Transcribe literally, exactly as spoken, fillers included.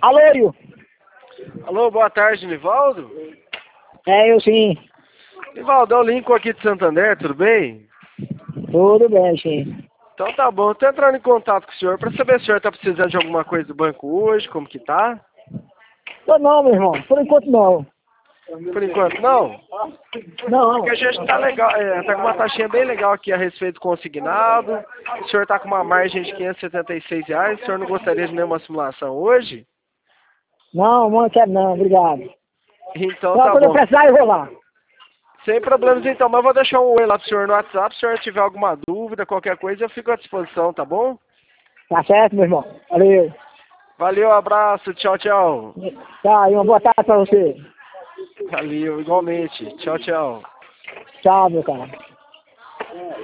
Alô, Rio? Alô, boa tarde, Nivaldo. É, eu sim. Nivaldo, é o Lincoln aqui de Santander, tudo bem? Tudo bem, sim. Então tá bom, eu tô entrando em contato com o senhor para saber se o senhor tá precisando de alguma coisa do banco hoje, como que tá? Tô não, meu irmão. Por enquanto não. Por enquanto não? Não. Porque a gente tá legal, é, tá com uma taxinha bem legal aqui a respeito do consignado. O senhor tá com uma margem de quinhentos e setenta e seis reais, o senhor não gostaria de nenhuma simulação hoje? Não, não quero não, obrigado. Então Só tá quando eu bom. precisar eu vou lá. Sem problemas então, mas eu vou deixar um oi lá pro senhor no WhatsApp, se o senhor tiver alguma dúvida, qualquer coisa, eu fico à disposição, tá bom? Tá certo, meu irmão. Valeu. Valeu, abraço, tchau, tchau. Tá, e uma boa tarde pra você. Valeu, igualmente. Tchau, tchau. Tchau, meu cara.